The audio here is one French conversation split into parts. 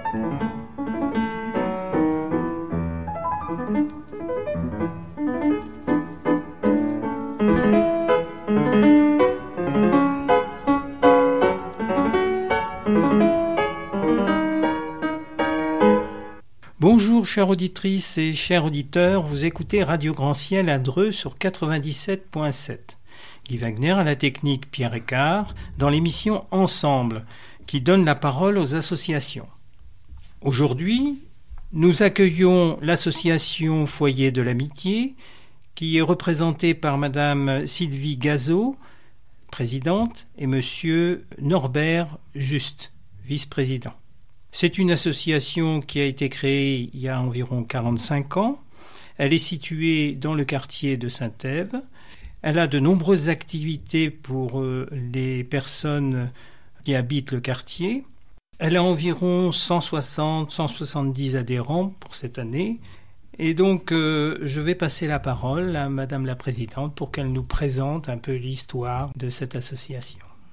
Bonjour chères auditrices et chers auditeurs, vous écoutez Radio Grand Ciel à Dreux sur 97.7. Guy Wagner à la technique, Pierre Écart, dans l'émission Ensemble, qui donne la parole aux associations. Aujourd'hui, nous accueillons l'association Foyer de l'Amitié, qui est représentée par Madame Sylvie Gazot, présidente, et Monsieur Norbert Juste, vice-président. C'est une association qui a été créée il y a environ 45 ans. Elle est située dans le quartier de Saint-Ève. Elle a de nombreuses activités pour les personnes qui habitent le quartier. Elle a environ 160-170 adhérents pour cette année. Et donc, je vais passer la parole à Madame la Présidente pour qu'elle nous présente un peu l'histoire de cette association.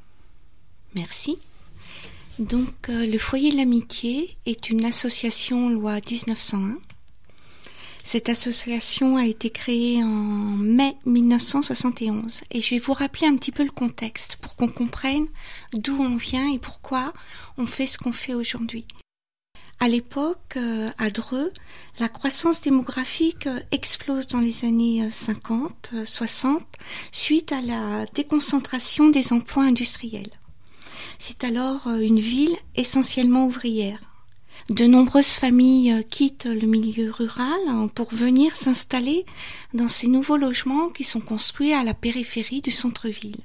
Merci. Donc, le Foyer de l'Amitié est une association loi 1901. Cette association a été créée en mai 1971. Et je vais vous rappeler un petit peu le contexte pour qu'on comprenne d'où on vient et pourquoi on fait ce qu'on fait aujourd'hui. À l'époque, à Dreux, la croissance démographique explose dans les années 50, 60, suite à la déconcentration des emplois industriels. C'est alors une ville essentiellement ouvrière. De nombreuses familles quittent le milieu rural pour venir s'installer dans ces nouveaux logements qui sont construits à la périphérie du centre-ville.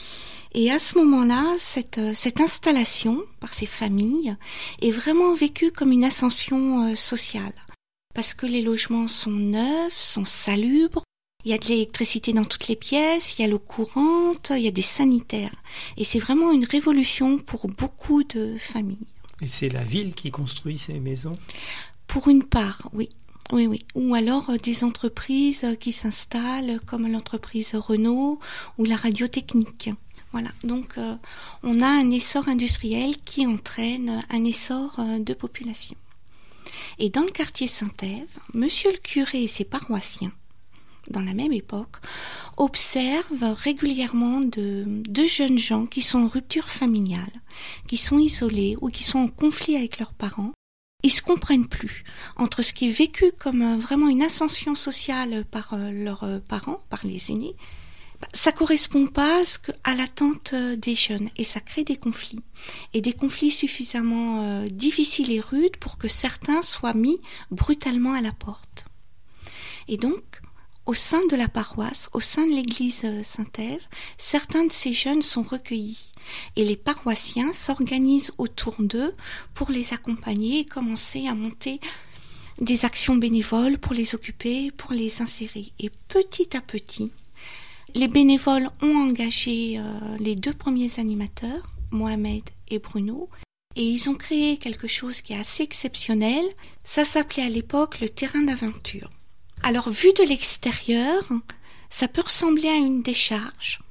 Et à ce moment-là, cette installation par ces familles est vraiment vécue comme une ascension sociale. Parce que les logements sont neufs, sont salubres, il y a de l'électricité dans toutes les pièces, il y a l'eau courante, il y a des sanitaires. Et c'est vraiment une révolution pour beaucoup de familles. Et c'est la ville qui construit ces maisons ? Pour une part, oui. Oui. Ou alors des entreprises qui s'installent, comme l'entreprise Renault ou la Radiotechnique. Voilà, donc on a un essor industriel qui entraîne un essor de population. Et dans le quartier Saint-Ève, monsieur le curé et ses paroissiens, dans la même époque, observent régulièrement de jeunes gens qui sont en rupture familiale, qui sont isolés ou qui sont en conflit avec leurs parents. Ils se comprennent plus entre ce qui est vécu comme vraiment une ascension sociale par leurs parents, par les aînés. Ça correspond pas à l'attente des jeunes et ça crée des conflits. Et des conflits suffisamment difficiles et rudes pour que certains soient mis brutalement à la porte. Et donc, au sein de la paroisse, au sein de l'église Saint-Ève, certains de ces jeunes sont recueillis et les paroissiens s'organisent autour d'eux pour les accompagner et commencer à monter des actions bénévoles pour les occuper, pour les insérer. Et petit à petit, les bénévoles ont engagé les deux premiers animateurs, Mohamed et Bruno, et ils ont créé quelque chose qui est assez exceptionnel. Ça s'appelait à l'époque le terrain d'aventure. Alors, vu de l'extérieur, ça peut ressembler à une décharge,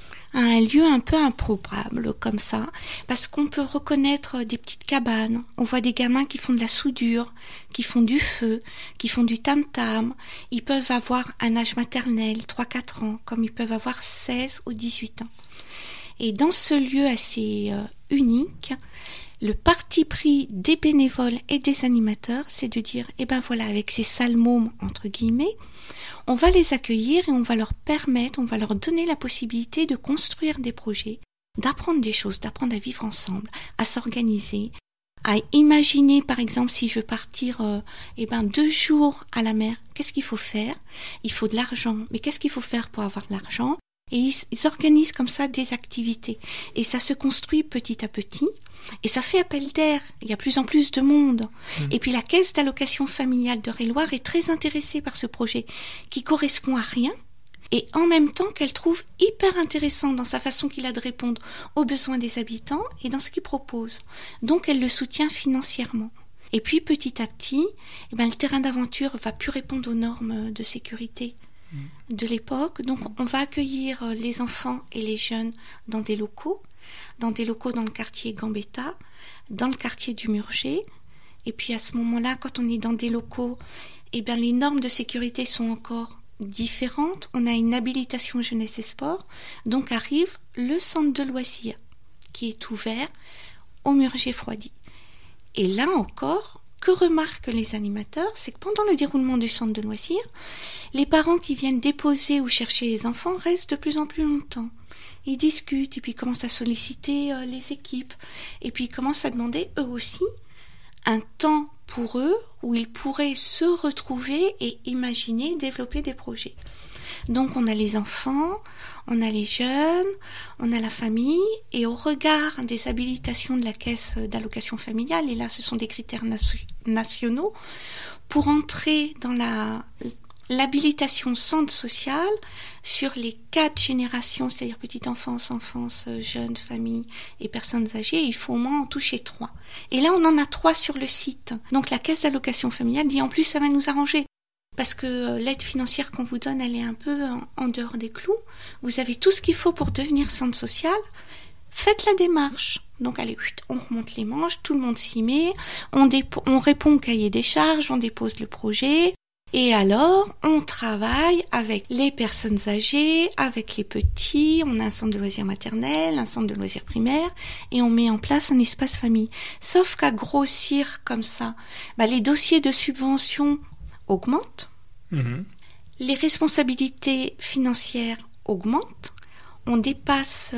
à un lieu un peu improbable comme ça, parce qu'on peut reconnaître des petites cabanes. On voit des gamins qui font de la soudure, qui font du feu, qui font du tam-tam. Ils peuvent avoir un âge maternel, 3-4 ans, comme ils peuvent avoir 16 ou 18 ans. Et dans ce lieu assez unique, le parti pris des bénévoles et des animateurs, c'est de dire, voilà, avec ces sales mômes, entre guillemets, on va les accueillir et on va leur permettre, on va leur donner la possibilité de construire des projets, d'apprendre des choses, d'apprendre à vivre ensemble, à s'organiser, à imaginer, par exemple, si je veux partir 2 jours à la mer, qu'est-ce qu'il faut faire ? Il faut de l'argent, mais qu'est-ce qu'il faut faire pour avoir de l'argent ? Et ils organisent comme ça des activités. Et ça se construit petit à petit. Et ça fait appel d'air. Il y a plus en plus de monde. Et puis la caisse d'allocation familiale d'Eure-et-Loir est très intéressée par ce projet qui correspond à rien. Et en même temps qu'elle trouve hyper intéressant dans sa façon qu'il a de répondre aux besoins des habitants et dans ce qu'il propose. Donc elle le soutient financièrement. Et puis petit à petit, le terrain d'aventure va plus répondre aux normes de sécurité de l'époque. Donc on va accueillir les enfants et les jeunes dans des locaux dans le quartier Gambetta, dans le quartier du Murger, Et puis à ce moment-là, quand on est dans des locaux, eh bien, les normes de sécurité sont encore différentes. On a une habilitation jeunesse et sport, donc arrive le centre de loisirs qui est ouvert au Murger-Froidy. Et là encore, que remarquent les animateurs, c'est que pendant le déroulement du centre de loisirs, les parents qui viennent déposer ou chercher les enfants restent de plus en plus longtemps. Ils discutent et puis commencent à solliciter les équipes. Et puis ils commencent à demander eux aussi un temps pour eux où ils pourraient se retrouver et imaginer, développer des projets. Donc on a les enfants, on a les jeunes, on a la famille, et au regard des habilitations de la caisse d'allocation familiale, et là ce sont des critères nationaux, pour entrer dans l'habilitation centre social sur les 4 générations, c'est-à-dire petite enfance, jeunes, famille et personnes âgées, il faut au moins en toucher 3. Et là on en a 3 sur le site. Donc la caisse d'allocation familiale dit en plus ça va nous arranger. Parce que l'aide financière qu'on vous donne, elle est un peu en dehors des clous. Vous avez tout ce qu'il faut pour devenir centre social. Faites la démarche. Donc allez, on remonte les manches, tout le monde s'y met, on répond au cahier des charges, on dépose le projet. Et alors, on travaille avec les personnes âgées, avec les petits, on a un centre de loisirs maternel, un centre de loisirs primaire, et on met en place un espace famille. Sauf qu'à grossir comme ça, les dossiers de subvention augmente, les responsabilités financières augmentent, on dépasse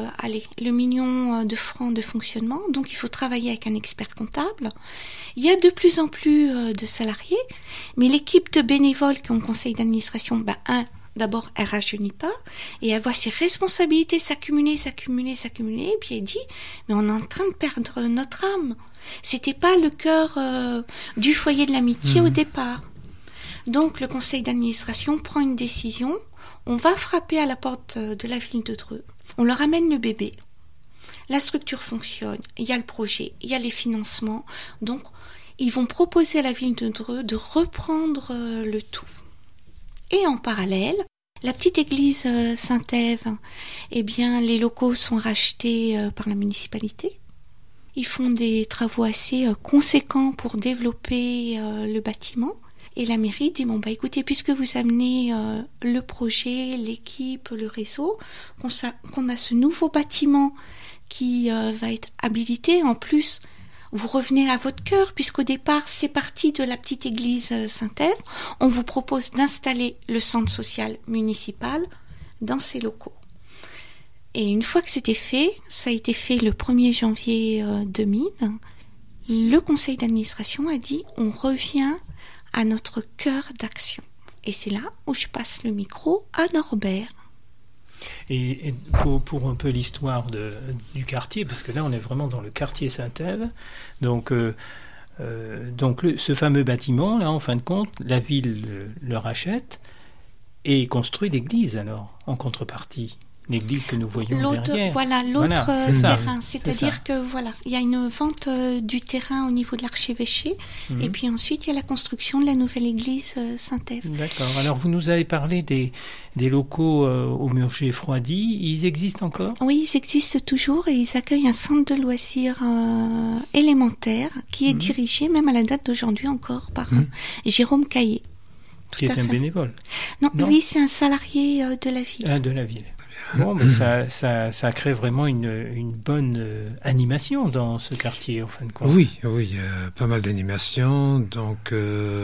le million de francs de fonctionnement, donc il faut travailler avec un expert comptable. Il y a de plus en plus de salariés, mais l'équipe de bénévoles qui ont le conseil d'administration, d'abord elle rajeunit pas, et elle voit ses responsabilités s'accumuler, et puis elle dit, mais on est en train de perdre notre âme. C'était pas le cœur du foyer de l'amitié au départ. Donc le conseil d'administration prend une décision, on va frapper à la porte de la ville de Dreux, on leur amène le bébé, la structure fonctionne, il y a le projet, il y a les financements, donc ils vont proposer à la ville de Dreux de reprendre le tout. Et en parallèle, la petite église Saint-Ève, les locaux sont rachetés par la municipalité. Ils font des travaux assez conséquents pour développer le bâtiment. Et la mairie dit, écoutez, puisque vous amenez le projet, l'équipe, le réseau, qu'on a ce nouveau bâtiment qui va être habilité, en plus, vous revenez à votre cœur, puisqu'au départ, c'est parti de la petite église Saint-Ève, on vous propose d'installer le centre social municipal dans ces locaux. Et une fois que c'était fait, ça a été fait le 1er janvier 2000, le conseil d'administration a dit, on revient à notre cœur d'action. Et c'est là où je passe le micro à Norbert. Et pour un peu l'histoire du quartier, parce que là on est vraiment dans le quartier Saint-Ève, donc ce fameux bâtiment, là en fin de compte, la ville le rachète et construit l'église alors, en contrepartie. L'église que nous voyons derrière. L'autre terrain. C'est-à-dire que il y a une vente du terrain au niveau de l'archevêché, et puis ensuite il y a la construction de la nouvelle église Saint-Ève. D'accord. Alors vous nous avez parlé des locaux au Murger-Froidy. Ils existent encore ? Oui, ils existent toujours et ils accueillent un centre de loisirs élémentaire qui est dirigé, même à la date d'aujourd'hui encore, par Jérôme Caillé. Qui est un bénévole ? Non, lui c'est un salarié de la ville. Ah, de la ville. Bon, mais ça crée vraiment une bonne animation dans ce quartier, en fin de compte. Oui, il y a pas mal d'animation. Donc,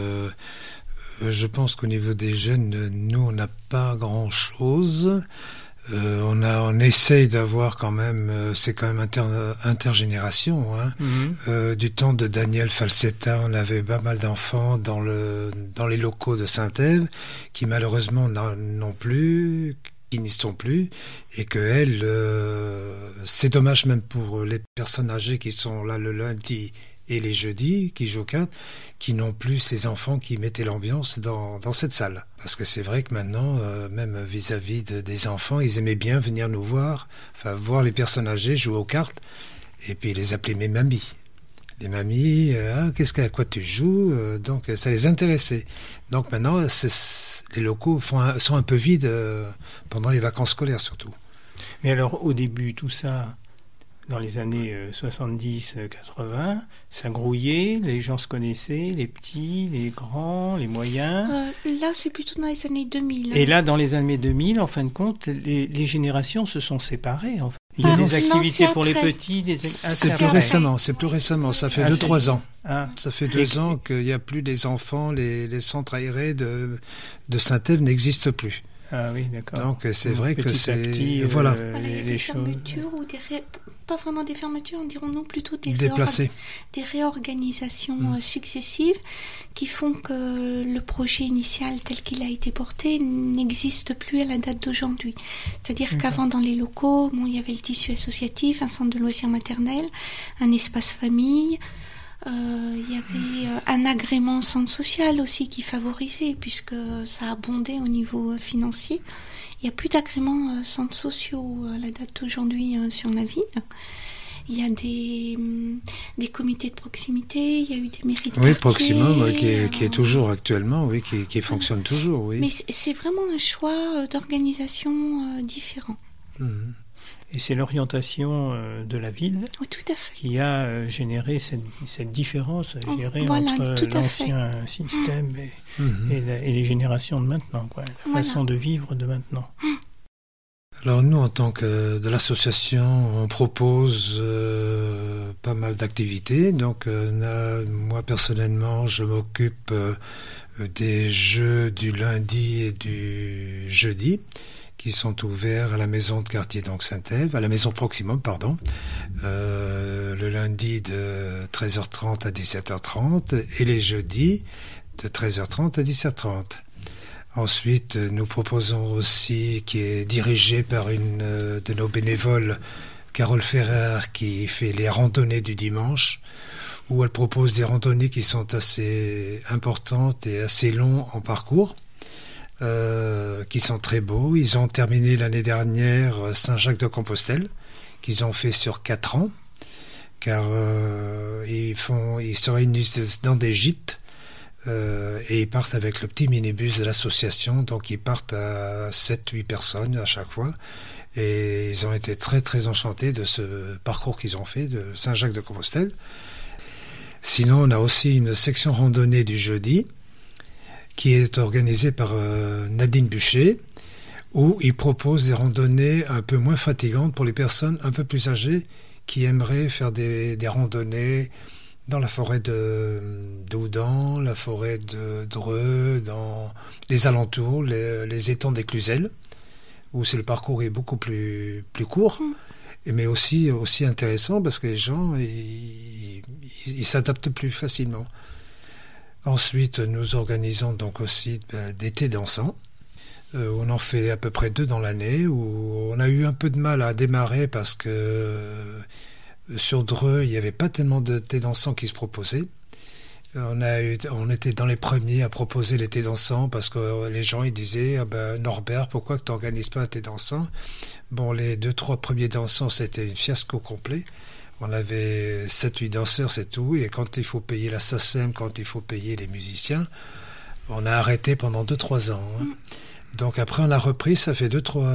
je pense qu'au niveau des jeunes, nous, on n'a pas grand-chose. On essaye d'avoir quand même, c'est quand même intergénération. Du temps de Daniel Falsetta, on avait pas mal d'enfants dans les locaux de Saint-Ève qui malheureusement n'ont plus, qui n'y sont plus, et que c'est dommage même pour les personnes âgées qui sont là le lundi et les jeudis, qui jouent aux cartes, qui n'ont plus ces enfants qui mettaient l'ambiance dans cette salle. Parce que c'est vrai que maintenant, même vis-à-vis des enfants, ils aimaient bien venir nous voir les personnes âgées jouer aux cartes, et puis les appeler mes mamies. Les mamies, à quoi tu joues, donc ça les intéressait. Donc maintenant, les locaux sont un peu vides pendant les vacances scolaires surtout. Mais alors, au début, tout ça, dans les années 70-80, ça grouillait, les gens se connaissaient, les petits, les grands, les moyens. Là, c'est plutôt dans les années 2000. Et là, dans les années 2000, en fin de compte, les générations se sont séparées. En fait. Il y a des activités pour les petits. C'est plus récemment, ça fait 2-3 ans. Ah. Ça fait 2 ans qu'il n'y a plus les enfants, les centres aérés de Saint-Ève n'existent plus. Ah oui, d'accord. Donc c'est vrai que c'est... Petit, voilà. Il y a des fermetures ou pas vraiment des fermetures, dirons-nous plutôt des réorganisations successives qui font que le projet initial tel qu'il a été porté n'existe plus à la date d'aujourd'hui. C'est-à-dire qu'avant, dans les locaux, il y avait le tissu associatif, un centre de loisirs maternels, un espace famille. Il y avait un agrément centre social aussi qui favorisait, puisque ça abondait au niveau financier. Il n'y a plus d'agréments centres sociaux à la date d'aujourd'hui sur la ville. Il y a des comités de proximité, il y a eu des mairies de quartier. Oui, Proximum, qui est toujours actuellement, oui, qui fonctionne toujours, oui. Mais c'est vraiment un choix d'organisation différent. Mmh. Et c'est l'orientation de la ville tout à fait. Qui a généré cette différence entre l'ancien système et les générations de maintenant, quoi, la façon de vivre de maintenant. Alors nous, en tant que de l'association, on propose pas mal d'activités. Donc moi personnellement, je m'occupe des jeux du lundi et du jeudi, qui sont ouverts à la maison de quartier, donc Saint-Ève, à la maison Proximum, pardon, le lundi de 13h30 à 17h30 et les jeudis de 13h30 à 17h30. Ensuite, nous proposons aussi, qui est dirigé par une de nos bénévoles, Carole Ferrer, qui fait les randonnées du dimanche, où elle propose des randonnées qui sont assez importantes et assez longs en parcours. Qui sont très beaux. Ils ont terminé l'année dernière Saint-Jacques-de-Compostelle, qu'ils ont fait sur 4 ans, car ils se réunissent dans des gîtes et ils partent avec le petit minibus de l'association, donc ils partent à 7-8 personnes à chaque fois, et ils ont été très très enchantés de ce parcours qu'ils ont fait de Saint-Jacques-de-Compostelle. Sinon, on a aussi une section randonnée du jeudi, qui est organisé par Nadine Bûcher, où il propose des randonnées un peu moins fatigantes pour les personnes un peu plus âgées qui aimeraient faire des randonnées dans la forêt de Houdan, la forêt de Dreux, dans les alentours, les étangs des Cluzels, où le parcours est beaucoup plus court, mais aussi intéressant parce que les gens ils s'adaptent plus facilement. Ensuite, nous organisons donc aussi des thés dansants. On en fait à peu près 2 dans l'année, où on a eu un peu de mal à démarrer parce que sur Dreux, il n'y avait pas tellement de thés dansants qui se proposaient. On était dans les premiers à proposer les thés dansants parce que les gens ils disaient Norbert, pourquoi tu n'organises pas un thé dansant? Bon, les 2-3 premiers dansants, c'était un fiasco complet. On avait 7-8 danseurs, c'est tout. Et quand il faut payer la SACEM, quand il faut payer les musiciens, on a arrêté pendant 2-3 ans. Donc après, on a repris. Ça fait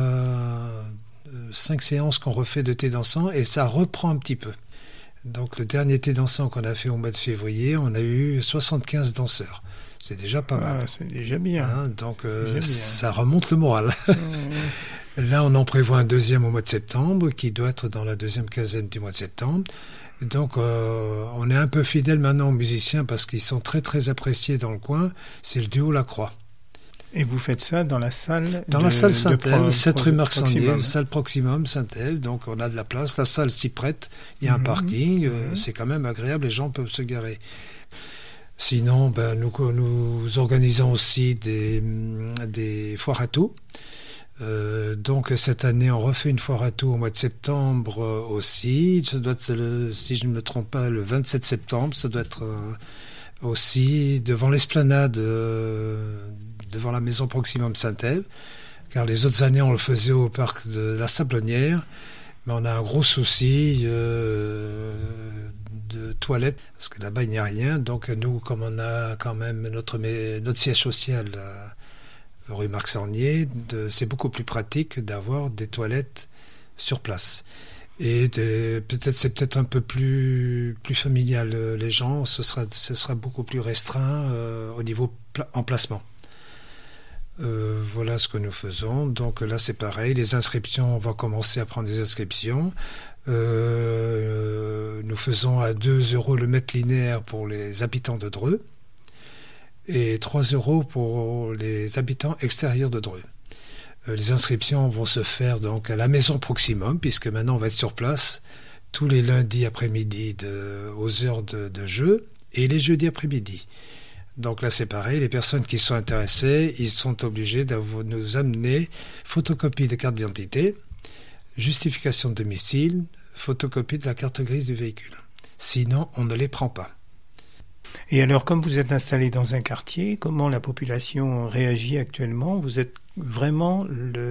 5 séances qu'on refait de thé dansant et ça reprend un petit peu. Donc le dernier thé dansant qu'on a fait au mois de février, on a eu 75 danseurs. C'est déjà pas mal. C'est déjà bien. Donc ça remonte le moral. Là, on en prévoit un deuxième au mois de septembre, qui doit être dans la deuxième quinzaine du mois de septembre. Donc, on est un peu fidèle maintenant aux musiciens parce qu'ils sont très très appréciés dans le coin. C'est le duo La Croix. Et vous faites ça dans la salle la salle Saint-Ève, 7 rue Marc-Sandier, salle Proximum Saint-Ève. Donc, on a de la place. La salle s'y prête. Il y a un parking. C'est quand même agréable. Les gens peuvent se garer. Sinon, nous organisons aussi des foires à tout. Donc cette année on refait une foire à tout au mois de septembre aussi, ça doit être si je ne me trompe pas le 27 septembre, ça doit être aussi devant l'esplanade devant la maison Proximum Saint-Ève, car les autres années on le faisait au parc de la Sablonnière, mais on a un gros souci de toilettes parce que là-bas il n'y a rien. Donc nous, comme on a quand même notre siège social rue Marc-Sandier, c'est beaucoup plus pratique d'avoir des toilettes sur place. Et peut-être c'est peut-être un peu plus familial. Les gens, ce sera beaucoup plus restreint au niveau emplacement. Voilà ce que nous faisons. Donc là, c'est pareil. Les inscriptions, on va commencer à prendre des inscriptions. Nous faisons à 2 € le mètre linéaire pour les habitants de Dreux et 3 € pour les habitants extérieurs de Dreux. Les inscriptions vont se faire donc à la maison Proximum, puisque maintenant on va être sur place tous les lundis après-midi aux heures de jeu et les jeudis après-midi. Donc là c'est pareil, les personnes qui sont intéressées, ils sont obligés de nous amener photocopie de carte d'identité, justification de domicile, photocopie de la carte grise du véhicule. Sinon, on ne les prend pas. Et alors, comme vous êtes installé dans un quartier, comment la population réagit actuellement ? Vous êtes vraiment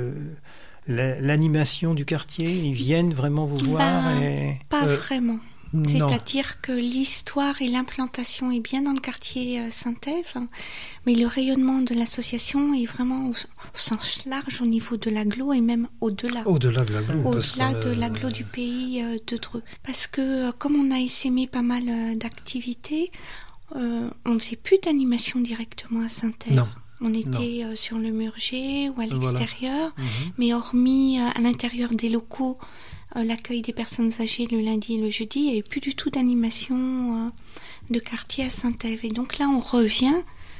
l'animation du quartier ? Ils viennent vraiment vous voir Pas vraiment. Non. C'est-à-dire que l'histoire et l'implantation est bien dans le quartier Saint-Ève, mais le rayonnement de l'association est vraiment au sens large au niveau de l'agglo et même au-delà. Au-delà de l'agglo. Au-delà de l'agglo du pays de Dreux. Parce que comme on a essaimé pas mal d'activités, on ne faisait plus d'animation directement à Saint-Ève. Non. On était sur le Murger ou à l'extérieur, Voilà. mais hormis à l'intérieur des locaux, l'accueil des personnes âgées le lundi et le jeudi, il n'y avait plus du tout d'animation de quartier à Saint-Ève. Et donc là, on revient.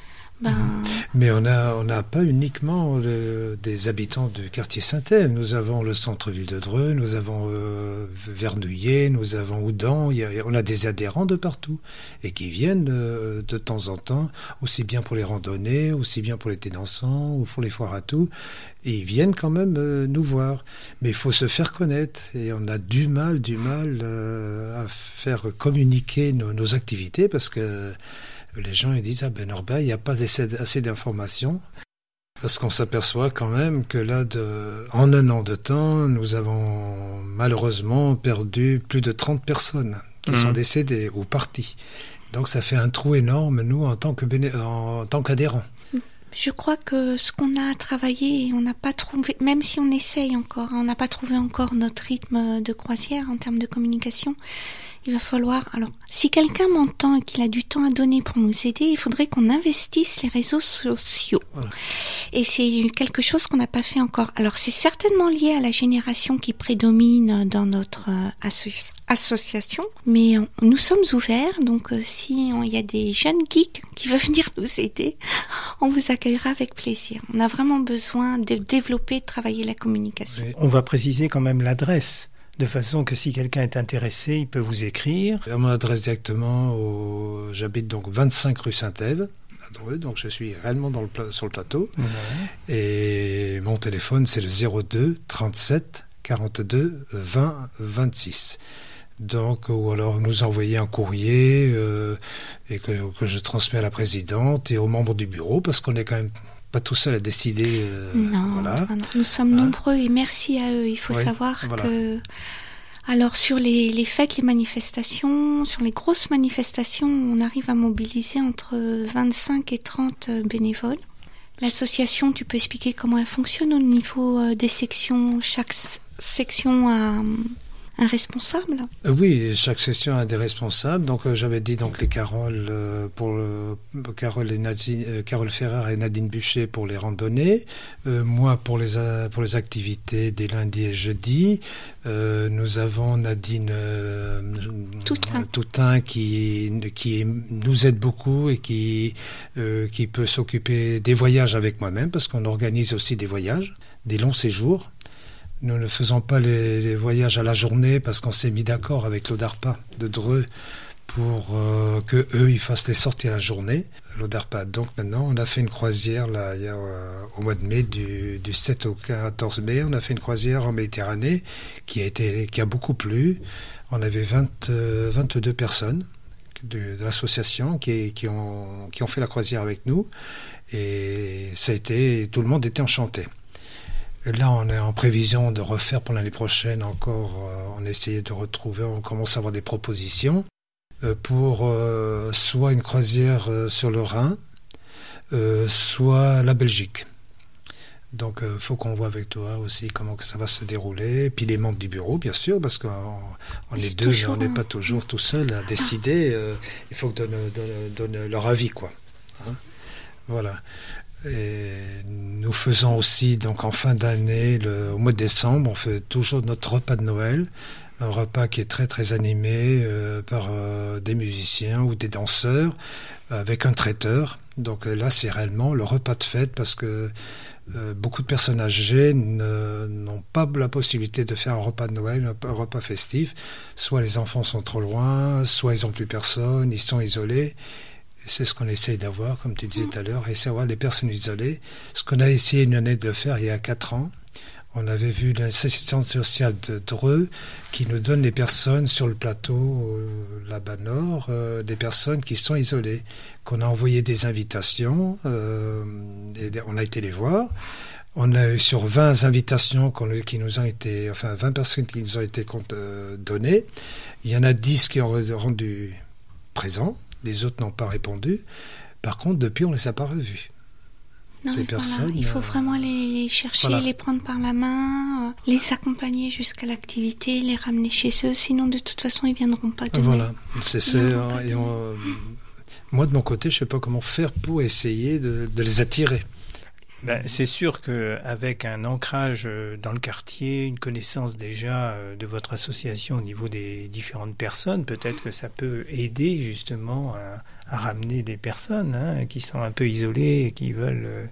Mais on n'a pas uniquement des habitants du quartier Saint-Ève. Nous avons le centre-ville de Dreux, nous avons Vernouillet, nous avons Oudan. On a des adhérents de partout et qui viennent de temps en temps, aussi bien pour les randonnées, aussi bien pour les thés dansants ou pour les foires à tout. Et ils viennent quand même nous voir. Mais il faut se faire connaître et on a du mal à faire communiquer nos activités parce que les gens ils disent Norbert, il n'y a pas assez d'informations parce qu'on s'aperçoit quand même que là en un an de temps nous avons malheureusement perdu plus de 30 personnes qui sont décédées ou parties, donc ça fait un trou énorme nous en tant qu'adhérents. Je crois que ce qu'on a travaillé, on n'a pas trouvé, même si on essaye encore, on n'a pas trouvé encore notre rythme de croisière en termes de communication. Il va falloir, alors, si quelqu'un m'entend et qu'il a du temps à donner pour nous aider, il faudrait qu'on investisse les réseaux sociaux. Voilà. Et c'est quelque chose qu'on n'a pas fait encore. Alors, c'est certainement lié à la génération qui prédomine dans notre association, mais nous sommes ouverts, donc si il y a des jeunes geeks qui veulent venir nous aider, on vous accueillera avec plaisir. On a vraiment besoin de développer, de travailler la communication. On va préciser quand même l'adresse, de façon que si quelqu'un est intéressé, il peut vous écrire. À mon adresse directement, j'habite donc 25 rue Saint-Ève, à Dreux, donc je suis réellement sur le plateau. Ouais. Et mon téléphone, c'est le 02 37 42 20 26. Donc, ou alors nous envoyer un courrier et que je transmets à la présidente et aux membres du bureau, parce qu'on est quand même pas tout seul à décider. Non, voilà. Nous sommes nombreux et merci à eux. Il faut savoir que... Alors, sur les fêtes, les manifestations, sur les grosses manifestations, on arrive à mobiliser entre 25 et 30 bénévoles. L'association, tu peux expliquer comment elle fonctionne au niveau des sections? Chaque section a un responsable? Oui, chaque section a des responsables. Donc j'avais dit donc les Carole Carole Ferrer et Nadine Bûcher pour les randonnées, moi pour les activités des lundis et jeudis. Nous avons Nadine Toutain qui nous aide beaucoup et qui peut s'occuper des voyages avec moi-même, parce qu'on organise aussi des voyages, des longs séjours. Nous ne faisons pas les voyages à la journée parce qu'on s'est mis d'accord avec l'Odarpa de Dreux pour que eux ils fassent les sorties à la journée. L'Odarpa. Donc maintenant, on a fait une croisière là, au mois de mai, du 7 au 14 mai, on a fait une croisière en Méditerranée qui a beaucoup plu. On avait 22 personnes de l'association qui ont fait la croisière avec nous, et tout le monde était enchanté. Là, on est en prévision de refaire pour l'année prochaine encore. On essaie de retrouver, on commence à avoir des propositions pour soit une croisière sur le Rhin, soit la Belgique. Donc, faut qu'on voit avec toi aussi comment que ça va se dérouler. Puis les membres du bureau, bien sûr, parce qu'on est deux, mais on n'est pas toujours tout seul à décider. Il faut que donnent leur avis, quoi. Hein, voilà. Et nous faisons aussi, donc en fin d'année, au mois de décembre, on fait toujours notre repas de Noël. Un repas qui est très très animé par des musiciens ou des danseurs, avec un traiteur. Donc là, c'est réellement le repas de fête parce que beaucoup de personnes âgées n'ont pas la possibilité de faire un repas de Noël, un repas festif. Soit les enfants sont trop loin, soit ils n'ont plus personne, ils sont isolés. C'est ce qu'on essaye d'avoir, comme tu disais tout à l'heure, essayer d'avoir les personnes isolées. Ce qu'on a essayé une année de le faire il y a 4 ans. On avait vu l'assistance sociale de Dreux qui nous donne des personnes sur le plateau là-bas nord, des personnes qui sont isolées, qu'on a envoyé des invitations, et on a été les voir. On a eu sur 20 invitations qui nous ont été, enfin 20 personnes qui nous ont été données. Il y en a 10 qui ont rendu présents, les autres n'ont pas répondu. Par contre, depuis, on ne les a pas revus. Non, Ces personnes, voilà. Il faut vraiment les chercher, voilà. les prendre par la main, les accompagner jusqu'à l'activité, les ramener chez eux. Sinon, de toute façon, ils viendront pas demain. Voilà. Moi, de mon côté, je ne sais pas comment faire pour essayer de les attirer. Ben, c'est sûr qu'avec un ancrage dans le quartier, une connaissance déjà de votre association au niveau des différentes personnes, peut-être que ça peut aider justement à ramener des personnes qui sont un peu isolées et qui veulent...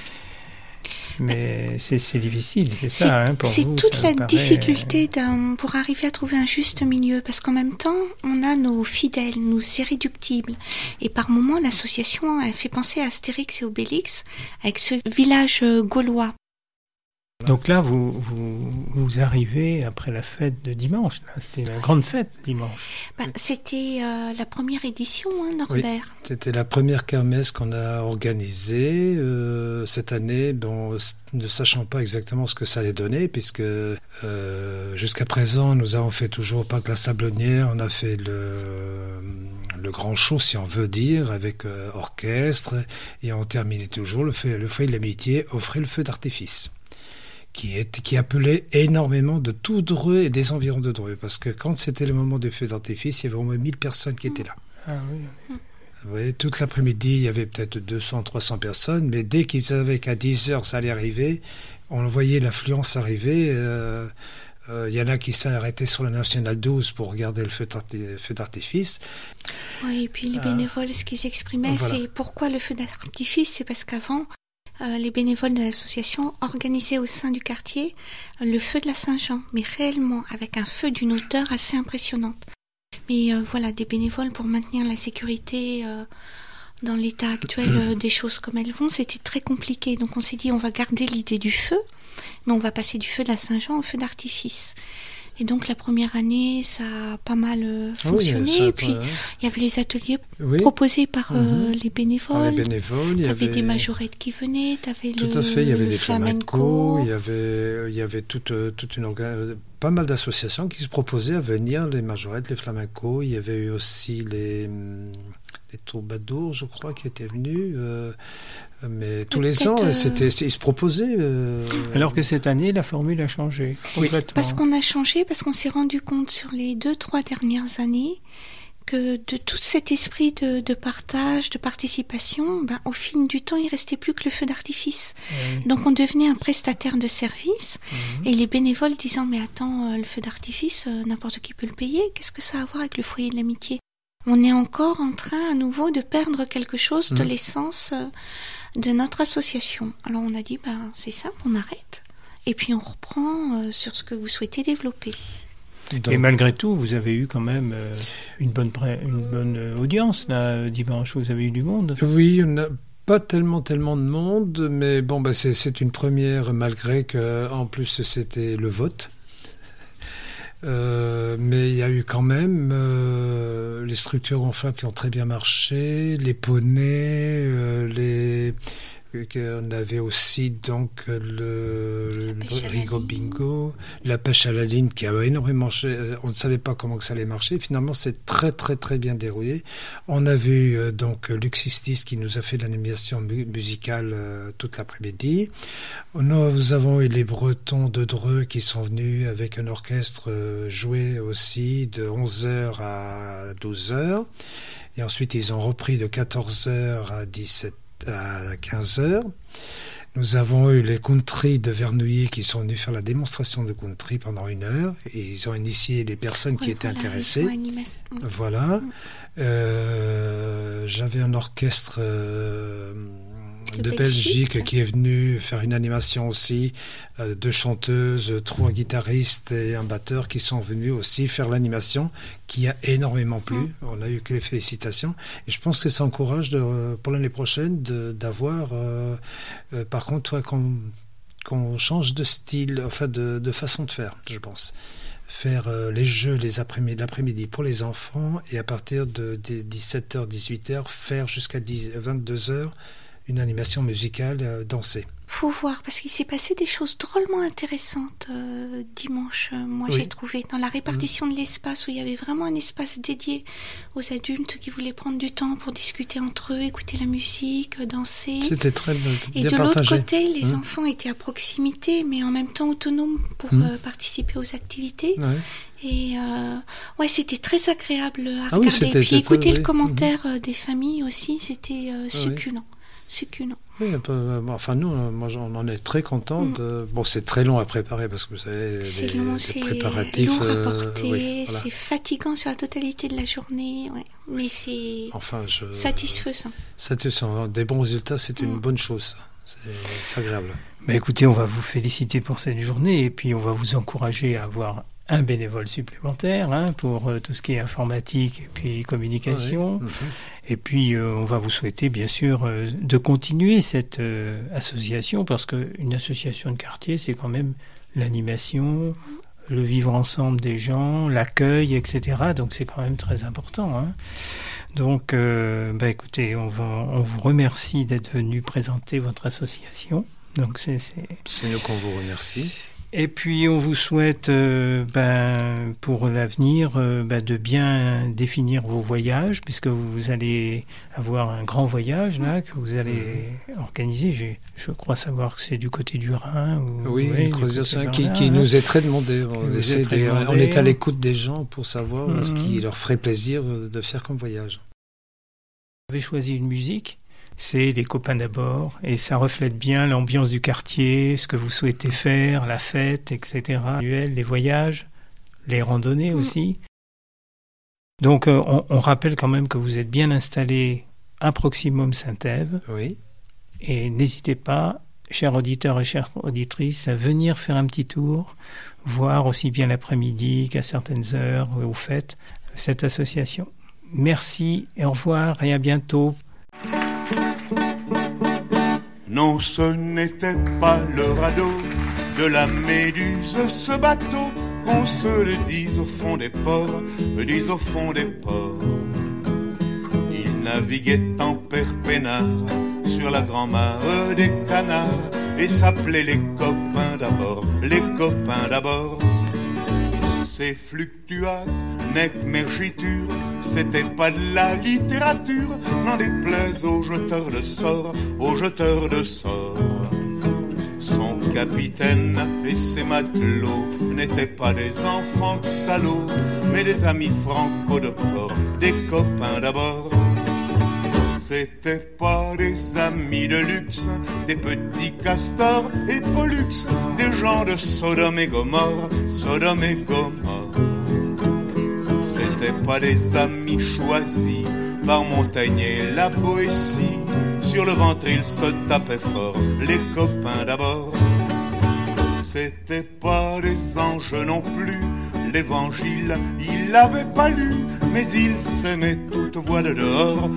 Mais c'est difficile, c'est ça pour vous. C'est toute la difficulté pour arriver à trouver un juste milieu, parce qu'en même temps, on a nos fidèles, nos irréductibles. Et par moments, l'association elle fait penser à Astérix et Obélix, avec ce village gaulois. Donc là, vous arrivez après la fête de dimanche. Là. C'était la grande fête dimanche. C'était la première édition, Norbert. Oui, c'était la première kermesse qu'on a organisée cette année, ne sachant pas exactement ce que ça allait donner, puisque jusqu'à présent, nous avons fait toujours au Parc La Sablonnière, on a fait le grand show, si on veut dire, avec orchestre, et on terminait toujours le foyer de l'amitié, offrait le feu d'artifice. Qui appelait énormément de tout Dreux et des environs de Dreux. Parce que quand c'était le moment du feu d'artifice, il y avait au moins 1000 personnes qui étaient là. Ah oui. Vous voyez, toute l'après-midi, il y avait peut-être 200, 300 personnes, mais dès qu'ils savaient qu'à 10 heures, ça allait arriver, on voyait l'affluence arriver. Il y en a qui s'arrêtaient sur la Nationale 12 pour regarder le feu d'artifice. Oui, et puis les bénévoles, ce qu'ils exprimaient, voilà. C'est pourquoi le feu d'artifice, c'est parce qu'avant, les bénévoles de l'association organisaient au sein du quartier le feu de la Saint-Jean, mais réellement avec un feu d'une hauteur assez impressionnante. Mais voilà, des bénévoles pour maintenir la sécurité dans l'état actuel des choses comme elles vont, c'était très compliqué. Donc on s'est dit, on va garder l'idée du feu, mais on va passer du feu de la Saint-Jean au feu d'artifice. Et donc la première année, ça a pas mal fonctionné. Et puis il y avait les ateliers proposés par les bénévoles. Il y avait des majorettes qui venaient. Tout à fait. Il y avait des flamencos. Il y avait pas mal d'associations qui se proposaient à venir. Les majorettes, les flamencos. Il y avait eu aussi les troubadours, je crois, qui étaient venus. Mais tous les ans, ils se proposaient. Alors que cette année, la formule a changé complètement. Parce qu'on a changé, parce qu'on s'est rendu compte sur les 2-3 dernières années que de tout cet esprit de partage, de participation, au fil du temps, il restait plus que le feu d'artifice. Oui. Donc on devenait un prestataire de service, et les bénévoles disant « Mais attends, le feu d'artifice, n'importe qui peut le payer, qu'est-ce que ça a à voir avec le foyer de l'amitié ?» On est encore en train à nouveau de perdre quelque chose de l'essence de notre association. Alors on a dit, c'est simple, on arrête. Et puis on reprend sur ce que vous souhaitez développer. Et malgré tout, vous avez eu quand même une bonne audience là, dimanche. Vous avez eu du monde. Oui, on n'a pas tellement de monde, mais c'est une première, malgré que en plus c'était le vote. Mais il y a eu quand même les structures gonflables qui ont très bien marché, les poneys, on avait aussi donc le Rigo Bingo, la pêche à la ligne qui a énormément marché. On ne savait pas comment que ça allait marcher. Finalement, c'est très très très bien déroulé. On a vu donc Luxistis qui nous a fait l'animation musicale toute l'après-midi. Nous avons eu les Bretons de Dreux qui sont venus avec un orchestre jouer aussi de 11h à 12h. Et ensuite, ils ont repris de 14h à 15h. Nous avons eu les country de Vernouillet qui sont venus faire la démonstration de country pendant 1 heure. Et ils ont initié les personnes qui étaient intéressées. Voilà. J'avais un orchestre de Belgique qui est venu faire une animation aussi, 2 chanteuses, 3 guitaristes et un batteur qui sont venus aussi faire l'animation qui a énormément plu. On a eu que les félicitations et je pense que ça encourage pour l'année prochaine d'avoir par contre qu'on change de style, enfin de façon de faire, je pense. Faire les jeux l'après-midi pour les enfants et à partir de 17h, 18h faire jusqu'à 22h une animation musicale dansée. Faut voir, parce qu'il s'est passé des choses drôlement intéressantes dimanche, moi j'ai trouvé, dans la répartition de l'espace, où il y avait vraiment un espace dédié aux adultes qui voulaient prendre du temps pour discuter entre eux, écouter la musique, danser. C'était très bien partagé. Et de l'autre côté, les enfants étaient à proximité, mais en même temps autonomes pour participer aux activités. Et c'était très agréable à regarder. Et puis écouter le commentaire des familles aussi, c'était succulent. Oui, enfin nous, on en est très contents. Bon, c'est très long à préparer parce que vous savez, les préparatifs. C'est lourd à porter, c'est fatigant sur la totalité de la journée, mais c'est satisfaisant. Satisfaisant. Des bons résultats, c'est une bonne chose. C'est agréable. Écoutez, on va vous féliciter pour cette journée et puis on va vous encourager à avoir un bénévole supplémentaire pour tout ce qui est informatique et puis communication. Et puis on va vous souhaiter bien sûr de continuer cette association parce qu'une association de quartier c'est quand même l'animation, le vivre ensemble des gens, l'accueil, etc. Donc c'est quand même très important. Donc écoutez, on vous remercie d'être venu présenter votre association. Donc c'est nous qu'on vous remercie. Et puis on vous souhaite pour l'avenir de bien définir vos voyages puisque vous allez avoir un grand voyage là que vous allez organiser. Je crois savoir que c'est du côté du Rhin. Une croisière qui nous est très demandée. On est à l'écoute des gens pour savoir ce qui leur ferait plaisir de faire comme voyage. Vous avez choisi une musique. C'est les copains d'abord, et ça reflète bien l'ambiance du quartier, ce que vous souhaitez faire, la fête, etc. Les voyages, les randonnées aussi. Donc on rappelle quand même que vous êtes bien installé à Proximum Saint-Ève. Oui. Et n'hésitez pas, chers auditeurs et chères auditrices, à venir faire un petit tour, voir aussi bien l'après-midi qu'à certaines heures où vous faites cette association. Merci et au revoir et à bientôt. Non, ce n'était pas le radeau de la Méduse, ce bateau, qu'on se le dise au fond des ports, Il naviguait en père peinard sur la grand-mare des canards et s'appelait les copains d'abord. Ces fluctuates, nec mergiture, c'était pas de la littérature, n'en déplaise aux jeteurs de sorts. Son capitaine et ses matelots n'étaient pas des enfants de salauds, mais des amis franco de port, des copains d'abord. C'était pas des amis de luxe, des petits castors et pollux, des gens de Sodome et Gomorre. C'était pas des amis choisis par Montaigne et la Boétie. Sur le ventre ils se tapaient fort, les copains d'abord. C'était pas des anges non plus, l'évangile il l'avait pas lu, mais ils s'aimaient toute voix de dehors.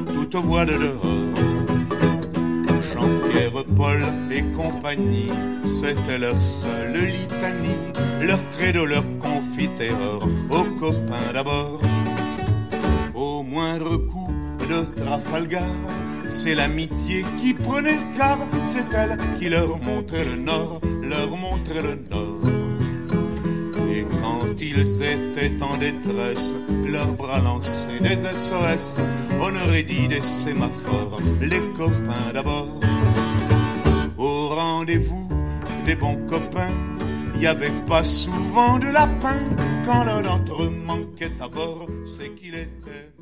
Jean-Pierre, Paul et compagnie, c'était leur seule litanie, leur credo, leur confitereur, aux copains d'abord. Au moindre coup de Trafalgar, c'est l'amitié qui prenait le quart, c'est elle qui leur montrait le nord, leur montrait le nord. Et quand ils étaient en détresse, leurs bras lançaient des SOS, on aurait dit des sémaphores, les copains d'abord. Au rendez-vous des bons copains, y avait pas souvent de lapin. Quand l'un d'entre eux manquait à bord, c'est qu'il était